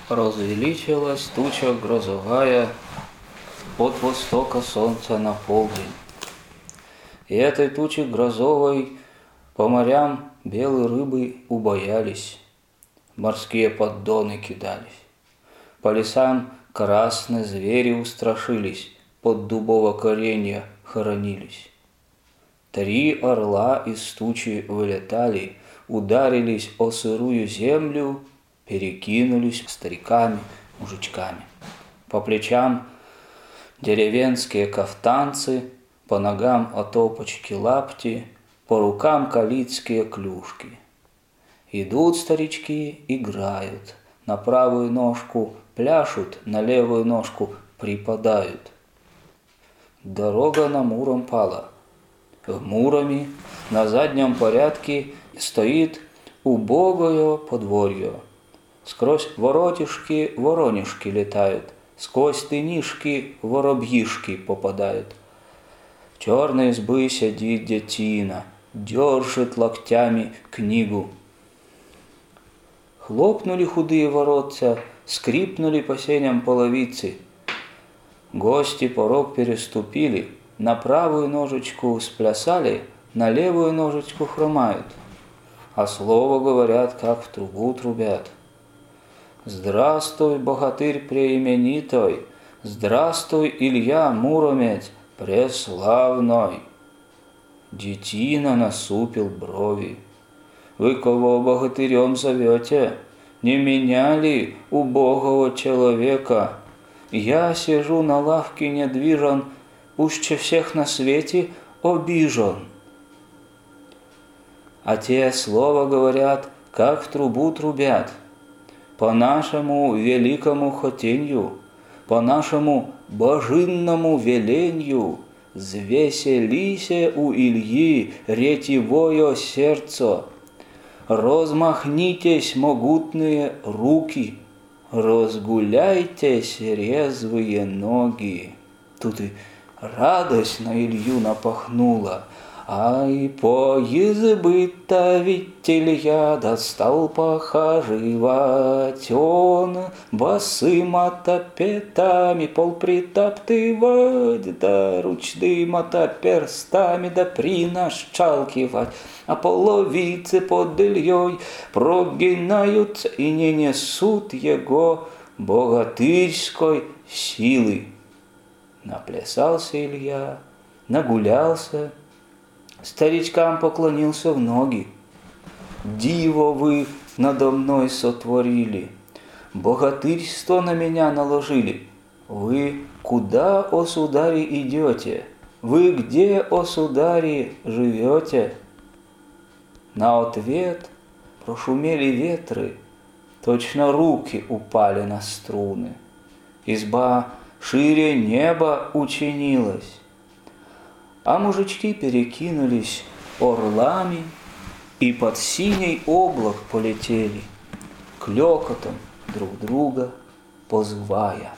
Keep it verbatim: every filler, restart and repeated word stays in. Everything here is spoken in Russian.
Развеличилась туча грозовая от востока солнца на полдень. И этой тучи грозовой по морям белые рыбы убоялись, морские поддоны кидались. По лесам красные звери устрашились, под дубово коренья хоронились. Три орла из тучи вылетали, ударились о сырую землю, перекинулись стариками, мужичками. По плечам деревенские кафтанцы, по ногам отопочки лапти, по рукам калицкие клюшки. Идут старички, играют, на правую ножку пляшут, на левую ножку припадают. Дорога на Муром пала. В Муроме на заднем порядке стоит убогое подворье. Сквозь воротишки воронишки летают, сквозь тынишки воробьишки попадают. В черной избы сидит детина, держит локтями книгу. Хлопнули худые воротца, скрипнули по сеням половицы. Гости порог переступили, на правую ножечку сплясали, на левую ножечку хромают, а слово говорят, как в трубу трубят. Здравствуй, богатырь преименитой, здравствуй, Илья Муромец преславной. Детина насупил брови. Вы кого богатырем зовете? Не меня ли, убогого человека? Я сижу на лавке недвижен, пуще всех на свете обижен. А те слово говорят, как в трубу трубят. По нашему великому хотенью, по нашему божинному веленью, звеселися у Ильи ретевое сердце, размахнитесь могутные руки, разгуляйтесь резвые ноги. Тут и радость на Илью напахнула. Ай, по избы-то ведь Илья достал похаживать, он босым мотопетами пол притаптывать, да ручным мотоперстами да принащалкивать, а половицы под Ильей прогинаются и не несут его богатырской силы. Наплясался Илья, нагулялся, старичкам поклонился в ноги. Диво вы надо мной сотворили, богатырство на меня наложили. Вы куда, о судари, идете? Вы где, о судари, живете? На ответ прошумели ветры, точно руки упали на струны. Изба шире неба учинилась, а мужички перекинулись орлами и под синий облак полетели, клёкотом друг друга позывая.